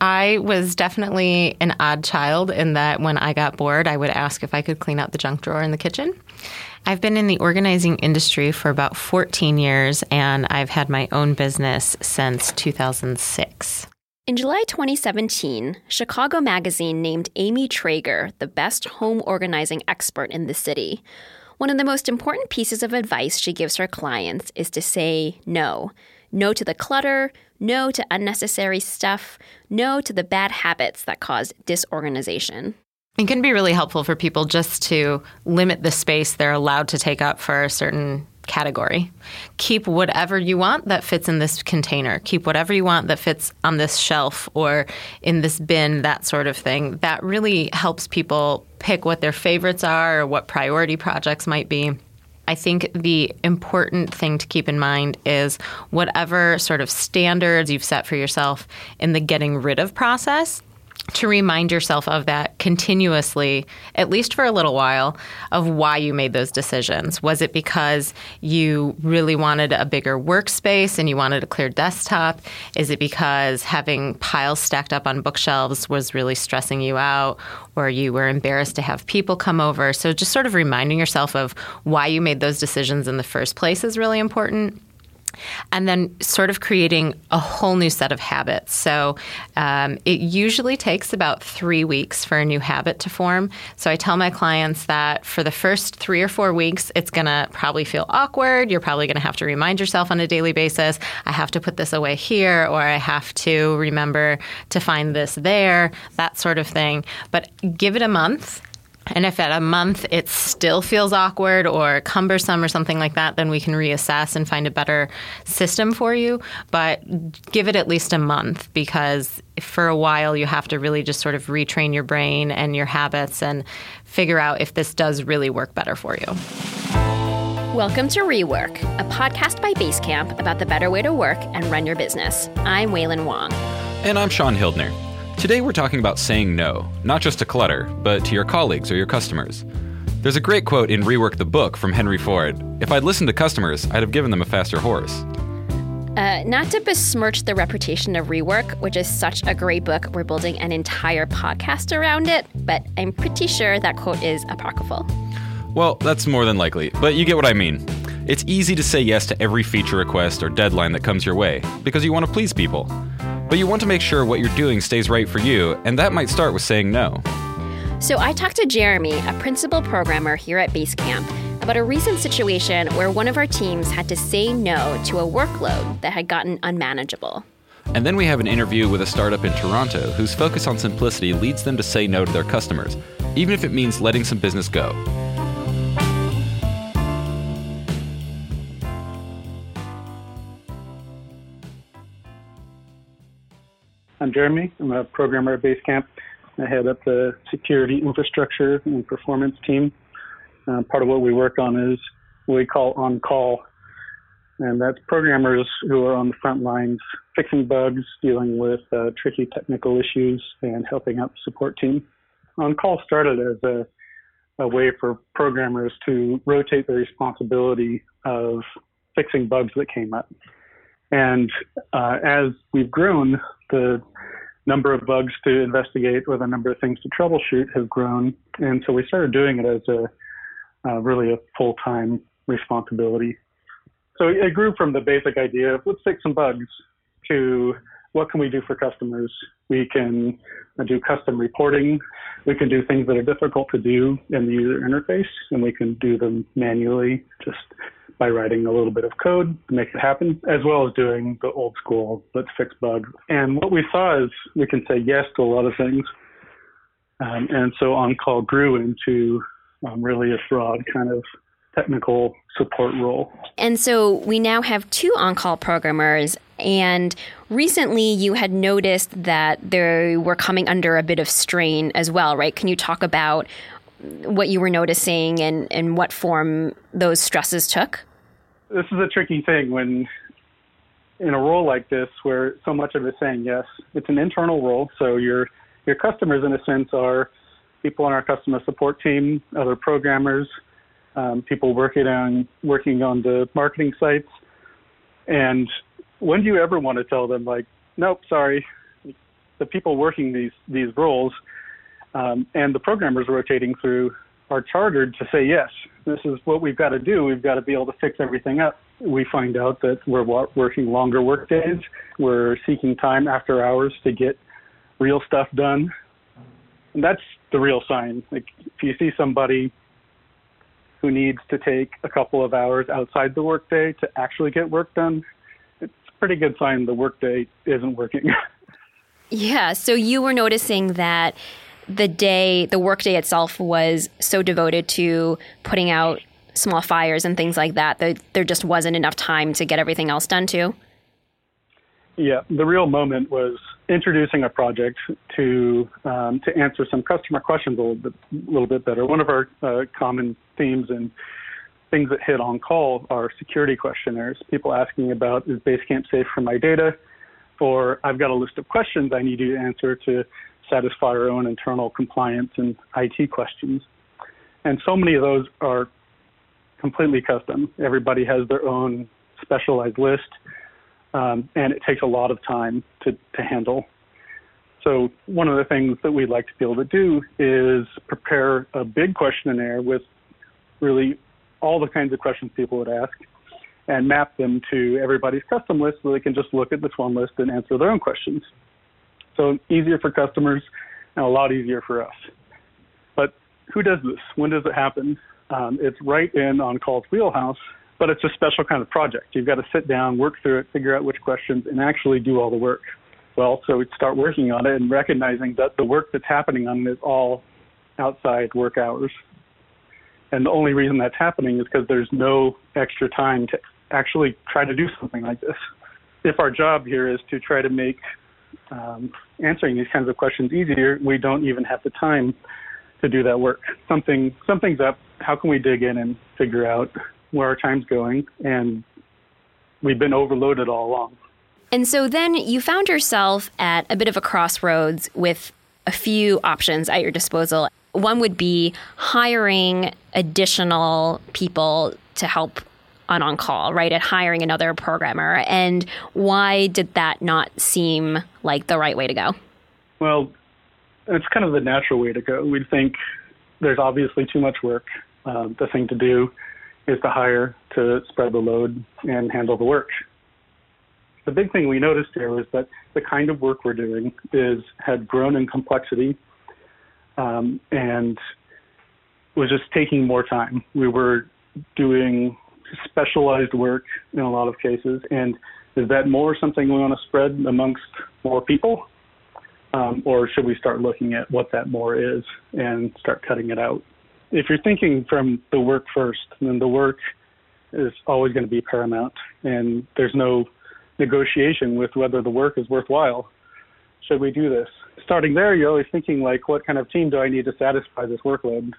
I was definitely an odd child in that when I got bored, I would ask if I could clean out the junk drawer in the kitchen. I've been in the organizing industry for about 14 years, and I've had my own business since 2006. In July 2017, Chicago Magazine named Amy Traeger the best home organizing expert in the city. One of the most important pieces of advice she gives her clients is to say no. No to the clutter, no to unnecessary stuff, no to the bad habits that cause disorganization. It can be really helpful for people just to limit the space they're allowed to take up for a certain category. Keep whatever you want that fits in this container. Keep whatever you want that fits on this shelf or in this bin, that sort of thing. That really helps people pick what their favorites are or what priority projects might be. I think the important thing to keep in mind is whatever sort of standards you've set for yourself in the getting rid of process, to remind yourself of that continuously, at least for a little while, of why you made those decisions. Was it because you really wanted a bigger workspace and you wanted a clear desktop? Is it because having piles stacked up on bookshelves was really stressing you out, or you were embarrassed to have people come over? So just sort of reminding yourself of why you made those decisions in the first place is really important. And then sort of creating a whole new set of habits. So it usually takes about 3 weeks for a new habit to form. So I tell my clients that for the first 3 or 4 weeks, it's going to probably feel awkward. You're probably going to have to remind yourself on a daily basis, I have to put this away here, or I have to remember to find this there, that sort of thing. But give it a month. And if at a month it still feels awkward or cumbersome or something like that, then we can reassess and find a better system for you. But give it at least a month, because for a while you have to really just sort of retrain your brain and your habits and figure out if this does really work better for you. Welcome to Rework, a podcast by Basecamp about the better way to work and run your business. I'm Waylon Wong. And I'm Sean Hildner. Today we're talking about saying no, not just to clutter, but to your colleagues or your customers. There's a great quote in Rework the book from Henry Ford. If I'd listened to customers, I'd have given them a faster horse. Not to besmirch the reputation of Rework, which is such a great book, we're building an entire podcast around it, but I'm pretty sure that quote is apocryphal. Well, that's more than likely, but you get what I mean. It's easy to say yes to every feature request or deadline that comes your way, because you want to please people. But you want to make sure what you're doing stays right for you, and that might start with saying no. So I talked to Jeremy, a principal programmer here at Basecamp, about a recent situation where one of our teams had to say no to a workload that had gotten unmanageable. And then we have an interview with a startup in Toronto whose focus on simplicity leads them to say no to their customers, even if it means letting some business go. I'm Jeremy. I'm a programmer at Basecamp. I head up the security infrastructure and performance team. Part of what we work on is what we call on-call. And that's programmers who are on the front lines fixing bugs, dealing with tricky technical issues, and helping out the support team. On-call started as a way for programmers to rotate the responsibility of fixing bugs that came up. And as we've grown, the number of bugs to investigate or the number of things to troubleshoot have grown. And so we started doing it as really a full-time responsibility. So it grew from the basic idea of let's fix some bugs to what can we do for customers? We can do custom reporting. We can do things that are difficult to do in the user interface, and we can do them manually just by writing a little bit of code to make it happen, as well as doing the old school, let's fix bugs. And what we saw is we can say yes to a lot of things. And so on-call grew into really a broad kind of technical support role. And so we now have 2 on-call programmers, and recently you had noticed that they were coming under a bit of strain as well, right? Can you talk about what you were noticing and what form those stresses took? This is a tricky thing when in a role like this where so much of it is saying yes. It's an internal role, so your customers in a sense are people on our customer support team, other programmers, people working on the marketing sites. And when do you ever want to tell them, like, nope, sorry, the people working these roles and the programmers rotating through are chartered to say, yes, this is what we've got to do. We've got to be able to fix everything up. We find out that we're working longer work days. We're seeking time after hours to get real stuff done. And that's the real sign. Like, if you see somebody who needs to take a couple of hours outside the workday to actually get work done, it's a pretty good sign the workday isn't working. Yeah, so you were noticing that the workday itself was so devoted to putting out small fires and things like that there just wasn't enough time to get everything else done too? Yeah, the real moment was introducing a project to answer some customer questions a little bit better. One of our common themes and things that hit on call are security questionnaires. People asking about, is Basecamp safe for my data? Or I've got a list of questions I need you to answer to satisfy our own internal compliance and IT questions. And so many of those are completely custom. Everybody has their own specialized list, and it takes a lot of time to handle. So one of the things that we'd like to be able to do is prepare a big questionnaire with really all the kinds of questions people would ask and map them to everybody's custom list so they can just look at this one list and answer their own questions. So easier for customers and a lot easier for us. But who does this? When does it happen? It's right in On-Call's wheelhouse, but it's a special kind of project. You've got to sit down, work through it, figure out which questions, and actually do all the work. Well, so we'd start working on it and recognizing that the work that's happening on it is all outside work hours. And the only reason that's happening is because there's no extra time to actually try to do something like this. If our job here is to try to make answering these kinds of questions easier, we don't even have the time to do that work. Something's up. How can we dig in and figure out where our time's going? And we've been overloaded all along. And so then you found yourself at a bit of a crossroads with a few options at your disposal. One would be hiring additional people to help on call, right? At hiring another programmer. And why did that not seem like the right way to go? Well, it's kind of the natural way to go. We'd think there's obviously too much work. The thing to do is to hire to spread the load and handle the work. The big thing we noticed here was that the kind of work we're doing had grown in complexity and was just taking more time. We were doing specialized work in a lot of cases, and is that more something we want to spread amongst more people? Or should we start looking at what that more is and start cutting it out? If you're thinking from the work first, then the work is always going to be paramount, and there's no negotiation with whether the work is worthwhile. Should we do this? Starting there, you're always thinking, like, what kind of team do I need to satisfy this workload?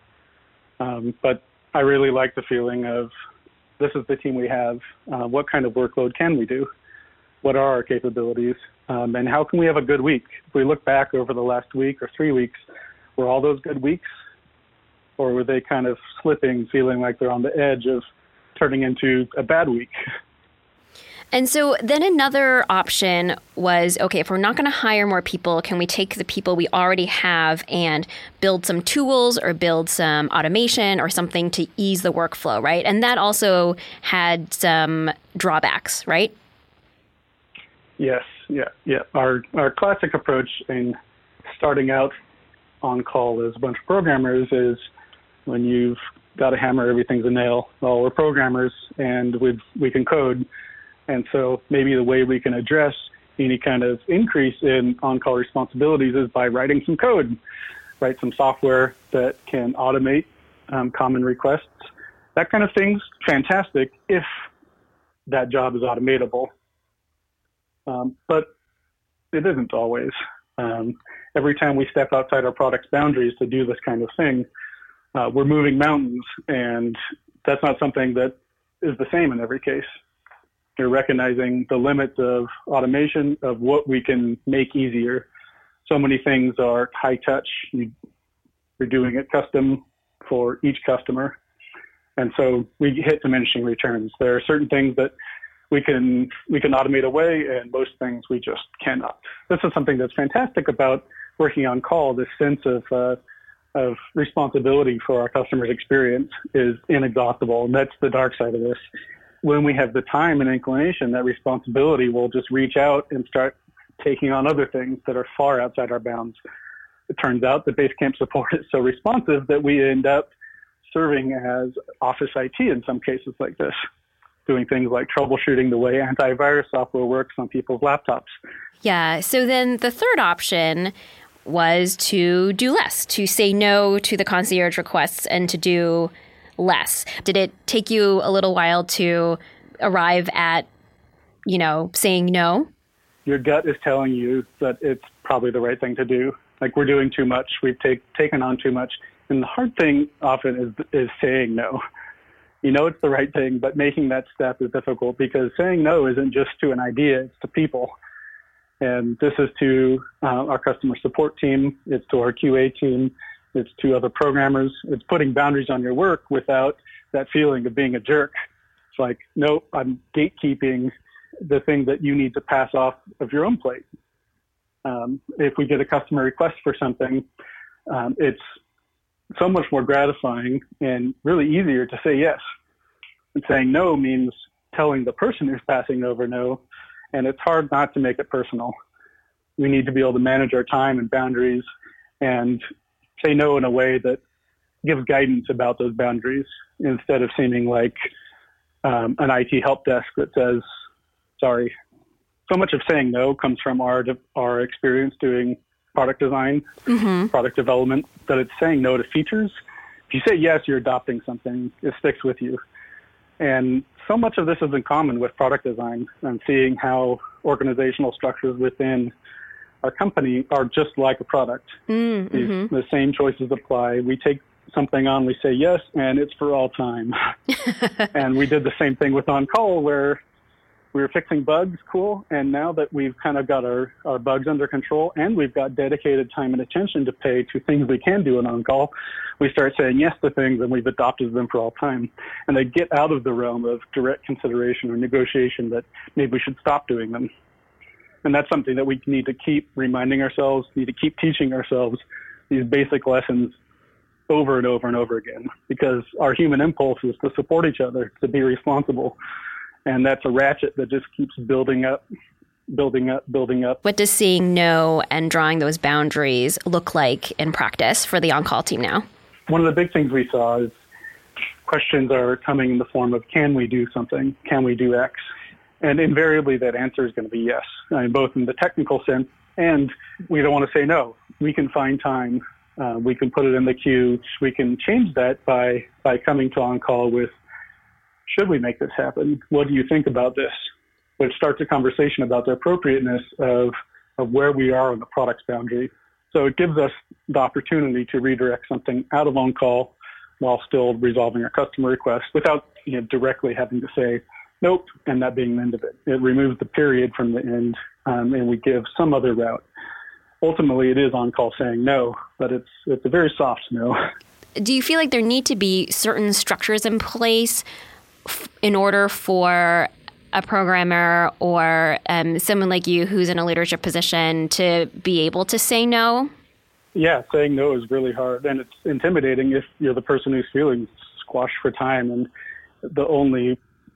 But I really like the feeling of, this is the team we have. What kind of workload can we do? What are our capabilities? And how can we have a good week? If we look back over the last week or 3 weeks, were all those good weeks? Or were they kind of slipping, feeling like they're on the edge of turning into a bad week? And so then another option was, okay, if we're not going to hire more people, can we take the people we already have and build some tools or build some automation or something to ease the workflow, right? And that also had some drawbacks, right? Yes, yeah. Our classic approach in starting out on call as a bunch of programmers is, when you've got a hammer, everything's a nail. Well, we're programmers and we can code. And so maybe the way we can address any kind of increase in on-call responsibilities is by writing some code, write some software that can automate common requests. That kind of thing's fantastic if that job is automatable. But it isn't always. Every time we step outside our product's boundaries to do this kind of thing, we're moving mountains, and that's not something that is the same in every case. You're recognizing the limits of automation, of what we can make easier. So many things are high touch. You're doing it custom for each customer. And so we hit diminishing returns. There are certain things that we can automate away, and most things we just cannot. This is something that's fantastic about working on call. This sense of responsibility for our customers' experience is inexhaustible, and that's the dark side of this. When we have the time and inclination, that responsibility will just reach out and start taking on other things that are far outside our bounds. It turns out that Basecamp support is so responsive that we end up serving as office IT in some cases like this, doing things like troubleshooting the way antivirus software works on people's laptops. Yeah. So then the third option was to do less, to say no to the concierge requests and to do less. Did it take you a little while to arrive at, saying no? Your gut is telling you that it's probably the right thing to do. Like, we're doing too much. We've taken on too much. And the hard thing often is saying no. It's the right thing, but making that step is difficult because saying no isn't just to an idea, it's to people. And this is to our customer support team, it's to our QA team, it's to other programmers. It's putting boundaries on your work without that feeling of being a jerk. It's like, no, I'm gatekeeping the thing that you need to pass off of your own plate. If we get a customer request for something, it's so much more gratifying and really easier to say yes. And saying no means telling the person who's passing over no, and it's hard not to make it personal. We need to be able to manage our time and boundaries and say no in a way that gives guidance about those boundaries instead of seeming like an IT help desk that says, sorry. So much of saying no comes from our experience doing product design, product development, that it's saying no to features. If you say yes, you're adopting something. It sticks with you. And so much of this is in common with product design and seeing how organizational structures within our company are just like a product. The same choices apply. We take something on, we say yes, and it's for all time. And we did the same thing with On-Call where we were fixing bugs, cool. And now that we've kind of got our bugs under control and we've got dedicated time and attention to pay to things we can do in On-Call, we start saying yes to things and we've adopted them for all time. And they get out of the realm of direct consideration or negotiation that maybe we should stop doing them. And that's something that we need to keep reminding ourselves, need to keep teaching ourselves these basic lessons over and over and over again, because our human impulse is to support each other, to be responsible. And that's a ratchet that just keeps building up. What does saying no and drawing those boundaries look like in practice for the On-Call team now? One of the big things we saw is questions are coming in the form of, can we do something? Can we do X? And invariably that answer is going to be yes, both in the technical sense and we don't want to say no. We can find time. We can put it in the queue. We can change that by coming to On-Call with, should we make this happen? What do you think about this? Which starts a conversation about the appropriateness of where we are on the product's boundary. So it gives us the opportunity to redirect something out of On-Call while still resolving our customer request without directly having to say nope and that being the end of it. It removes the period from the end and we give some other route. Ultimately, it is On-Call saying no, but it's a very soft no. Do you feel like there need to be certain structures in place in order for a programmer or someone like you who's in a leadership position to be able to say no? Yeah, saying no is really hard, and it's intimidating if you're the person who's feeling squashed for time, and the only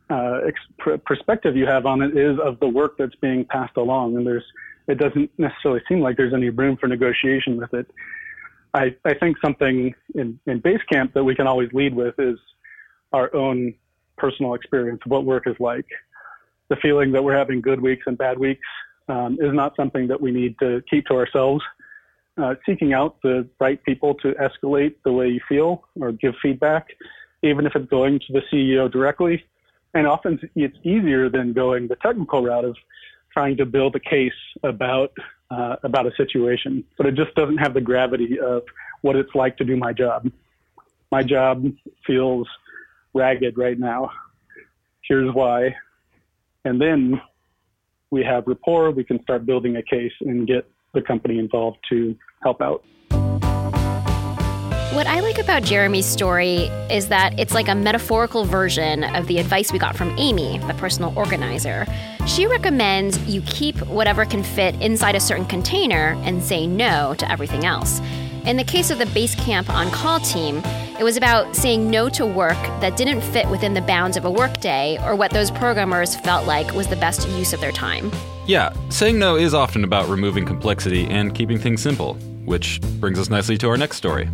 perspective you have on it is of the work that's being passed along, and it doesn't necessarily seem like there's any room for negotiation with it. I think something in Basecamp that we can always lead with is our own personal experience of what work is like. The feeling that we're having good weeks and bad weeks is not something that we need to keep to ourselves. Seeking out the right people to escalate the way you feel or give feedback, even if it's going to the CEO directly. And often it's easier than going the technical route of trying to build a case about a situation, but it just doesn't have the gravity of what it's like to do my job. My job feels ragged right now. Here's why. And then we have rapport. We can start building a case and get the company involved to help out. What I like about Jeremy's story is that it's like a metaphorical version of the advice we got from Amy, the personal organizer. She recommends you keep whatever can fit inside a certain container and say no to everything else. In the case of the Basecamp on-call team, it was about saying no to work that didn't fit within the bounds of a workday or what those programmers felt like was the best use of their time. Yeah, saying no is often about removing complexity and keeping things simple, which brings us nicely to our next story.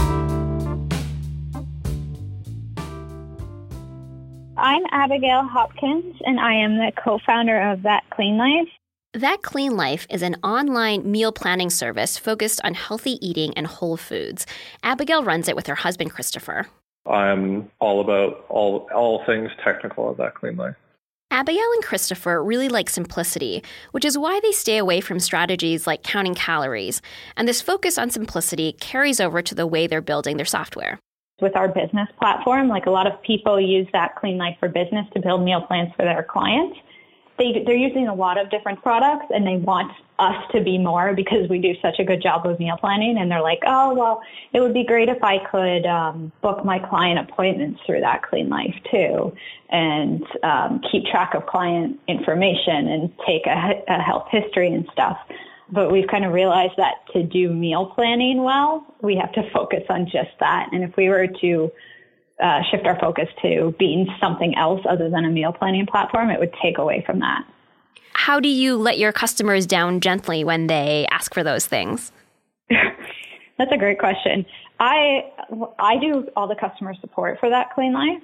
I'm Abigail Hopkins, and I am the co-founder of That Clean Life. That Clean Life is an online meal planning service focused on healthy eating and whole foods. Abigail runs it with her husband, Christopher. I'm all about all things technical of That Clean Life. Abigail and Christopher really like simplicity, which is why they stay away from strategies like counting calories. And this focus on simplicity carries over to the way they're building their software. With our business platform, like a lot of people use That Clean Life for Business to build meal plans for their clients. They're using a lot of different products, and they want us to be more because we do such a good job of meal planning. And they're like, oh, well, it would be great if I could book my client appointments through That Clean Life too, and keep track of client information and take a health history and stuff. But we've kind of realized that to do meal planning well, we have to focus on just that. And if we were to shift our focus to being something else other than a meal planning platform, it would take away from that. How do you let your customers down gently when they ask for those things? That's a great question. I do all the customer support for That Clean Life.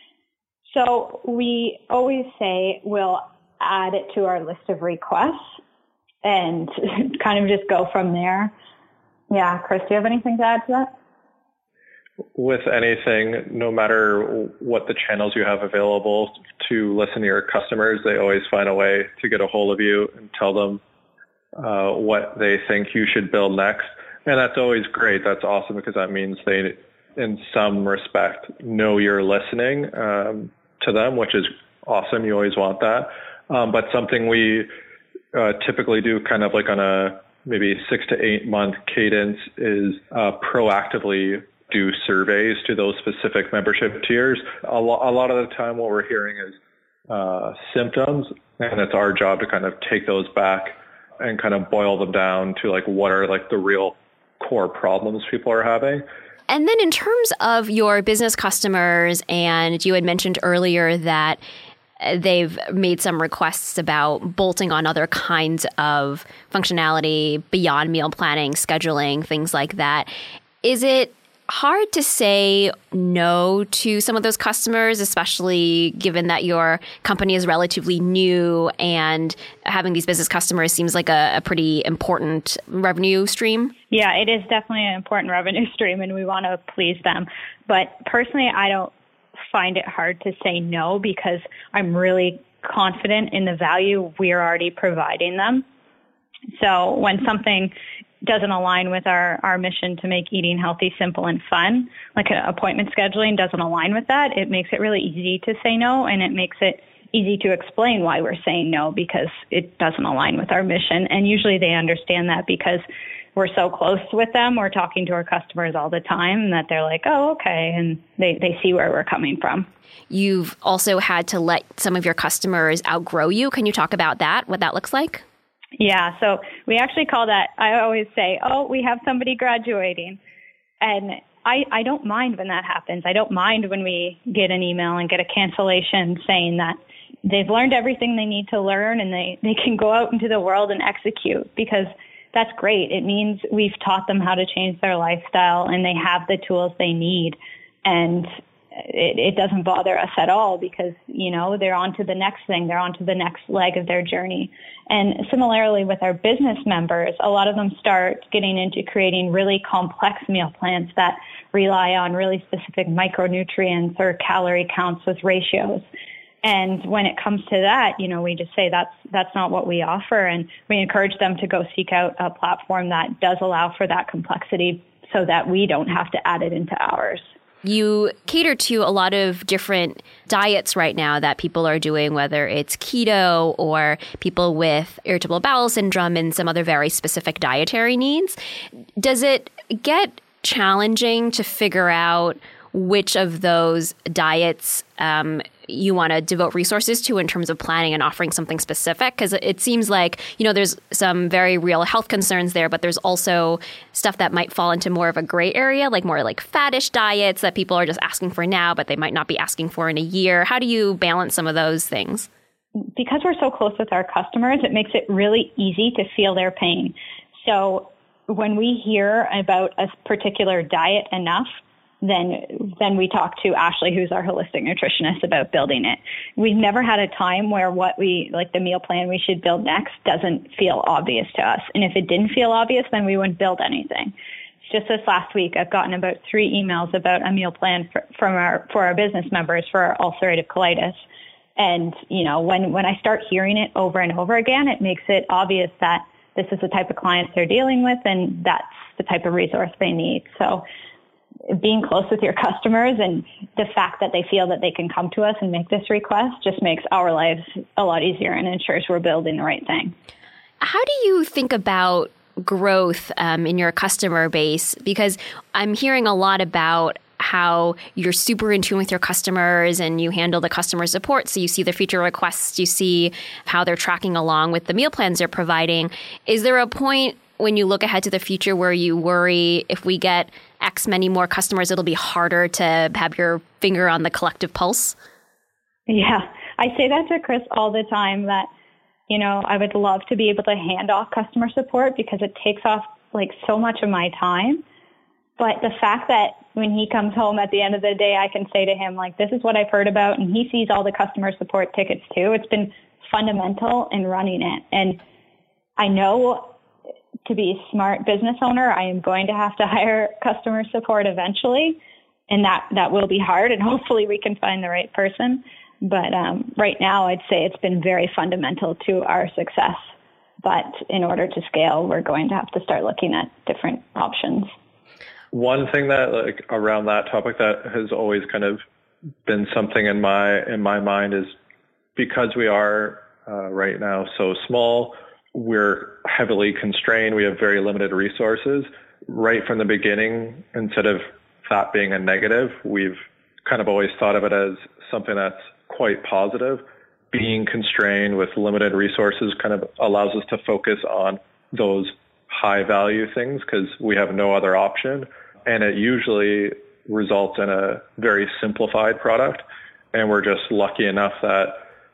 So we always say we'll add it to our list of requests and kind of just go from there. Yeah, Chris, do you have anything to add to that? With anything, no matter what the channels you have available to listen to your customers, they always find a way to get a hold of you and tell them what they think you should build next. And that's always great. That's awesome because that means they, in some respect, know you're listening to them, which is awesome. You always want that. But something we typically do kind of like on a maybe 6 to 8 month cadence is proactively do surveys to those specific membership tiers. A lot of the time what we're hearing is symptoms, and it's our job to kind of take those back and kind of boil them down to like what are like the real core problems people are having. And then in terms of your business customers, and you had mentioned earlier that they've made some requests about bolting on other kinds of functionality beyond meal planning, scheduling, things like that. Is it hard to say no to some of those customers, especially given that your company is relatively new and having these business customers seems like a pretty important revenue stream? Yeah, it is definitely an important revenue stream, and we want to please them. But personally, I don't find it hard to say no because I'm really confident in the value we're already providing them. So when something doesn't align with our mission to make eating healthy, simple, and fun, like appointment scheduling doesn't align with that, it makes it really easy to say no, and it makes it easy to explain why we're saying no because it doesn't align with our mission. And usually they understand that because we're so close with them. We're talking to our customers all the time that they're like, oh, okay. And they see where we're coming from. You've also had to let some of your customers outgrow you. Can you talk about that, what that looks like? Yeah, so we actually call that, I always say, oh, we have somebody graduating. And I don't mind when that happens. I don't mind when we get an email and get a cancellation saying that they've learned everything they need to learn and they can go out into the world and execute, because that's great. It means we've taught them how to change their lifestyle and they have the tools they need. And it doesn't bother us at all because, you know, they're on to the next thing. They're on to the next leg of their journey. And similarly with our business members, a lot of them start getting into creating really complex meal plans that rely on really specific micronutrients or calorie counts with ratios. And when it comes to that, you know, we just say that's not what we offer. And we encourage them to go seek out a platform that does allow for that complexity so that we don't have to add it into ours. You cater to a lot of different diets right now that people are doing, whether it's keto or people with irritable bowel syndrome and some other very specific dietary needs. Does it get challenging to figure out which of those diets you want to devote resources to in terms of planning and offering something specific? Because it seems like, there's some very real health concerns there, but there's also stuff that might fall into more of a gray area, like more like faddish diets that people are just asking for now, but they might not be asking for in a year. How do you balance some of those things? Because we're so close with our customers, it makes it really easy to feel their pain. So when we hear about a particular diet enough, then we talk to Ashley, who's our holistic nutritionist, about building it. We've never had a time where the meal plan we should build next doesn't feel obvious to us. And if it didn't feel obvious, then we wouldn't build anything. Just this last week, I've gotten about 3 emails about a meal plan for our business members for our ulcerative colitis. And, when I start hearing it over and over again, it makes it obvious that this is the type of clients they're dealing with and that's the type of resource they need. So being close with your customers and the fact that they feel that they can come to us and make this request just makes our lives a lot easier and ensures we're building the right thing. How do you think about growth in your customer base? Because I'm hearing a lot about how you're super in tune with your customers and you handle the customer support. So you see the feature requests, you see how they're tracking along with the meal plans they're providing. Is there a point when you look ahead to the future where you worry if we get X many more customers, it'll be harder to have your finger on the collective pulse? Yeah, I say that to Chris all the time that, I would love to be able to hand off customer support because it takes off so much of my time. But the fact that when he comes home at the end of the day, I can say to him, this is what I've heard about, and he sees all the customer support tickets too. It's been fundamental in running it. And I know to be a smart business owner, I am going to have to hire customer support eventually, and that will be hard, and hopefully we can find the right person. But right now, I'd say it's been very fundamental to our success. But in order to scale, we're going to have to start looking at different options. One thing that around that topic that has always kind of been something in my mind is because we are right now so small, we're heavily constrained. We have very limited resources. Right from the beginning, instead of that being a negative, we've kind of always thought of it as something that's quite positive. Being constrained with limited resources kind of allows us to focus on those high value things because we have no other option. And it usually results in a very simplified product. And we're just lucky enough that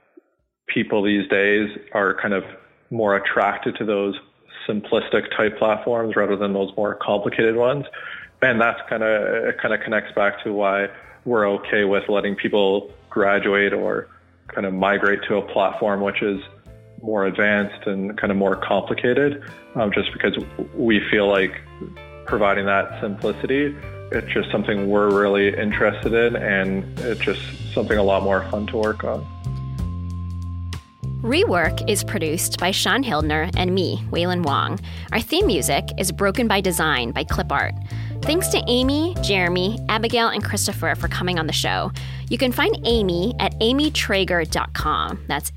people these days are kind of more attracted to those simplistic type platforms rather than those more complicated ones. And that's kind of connects back to why we're okay with letting people graduate or kind of migrate to a platform which is more advanced and kind of more complicated, just because we feel like providing that simplicity, it's just something we're really interested in, and it's just something a lot more fun to work on. Rework is produced by Sean Hildner and me, Waylon Wong. Our theme music is Broken by Design by Clip Art. Thanks to Amy, Jeremy, Abigail, and Christopher for coming on the show. You can find Amy at amytraeger.com. That's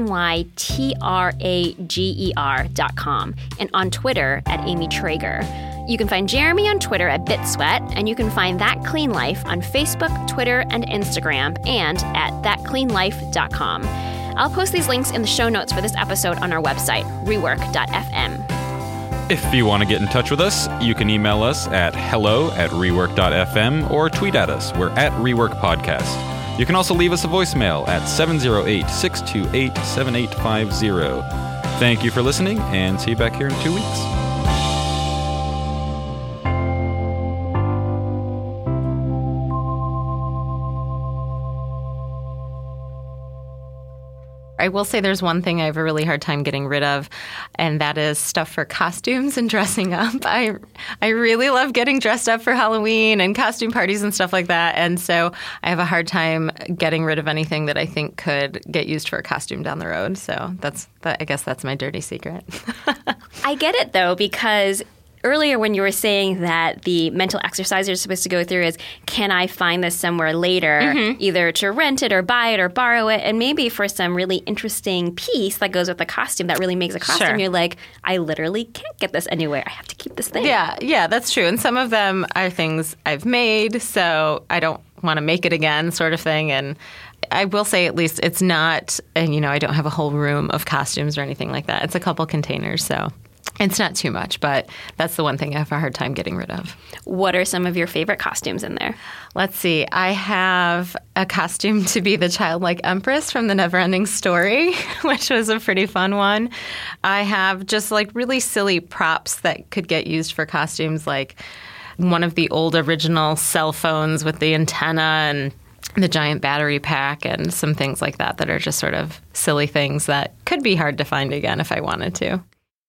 AMYTRAGER.com. And on Twitter at Amy Traeger. You can find Jeremy on Twitter at BitSweat, and you can find That Clean Life on Facebook, Twitter, and Instagram, and at thatcleanlife.com. I'll post these links in the show notes for this episode on our website, rework.fm. If you want to get in touch with us, you can email us at hello@rework.fm or tweet at us. We're at Rework Podcast. You can also leave us a voicemail at 708-628-7850. Thank you for listening, and see you back here in 2 weeks. I will say there's one thing I have a really hard time getting rid of, and that is stuff for costumes and dressing up. I really love getting dressed up for Halloween and costume parties and stuff like that, and so I have a hard time getting rid of anything that I think could get used for a costume down the road. So I guess that's my dirty secret. I get it, though, because Earlier when you were saying that the mental exercise you're supposed to go through is, can I find this somewhere later, either to rent it or buy it or borrow it, and maybe for some really interesting piece that goes with the costume that really makes a costume, you're like, I literally can't get this anywhere. I have to keep this thing. Yeah, that's true. And some of them are things I've made, so I don't want to make it again sort of thing. And I will say at least it's not, and I don't have a whole room of costumes or anything like that. It's a couple containers, so it's not too much, but that's the one thing I have a hard time getting rid of. What are some of your favorite costumes in there? Let's see. I have a costume to be the childlike empress from the Neverending Story, which was a pretty fun one. I have just like really silly props that could get used for costumes, like one of the old original cell phones with the antenna and the giant battery pack and some things like that that are just sort of silly things that could be hard to find again if I wanted to.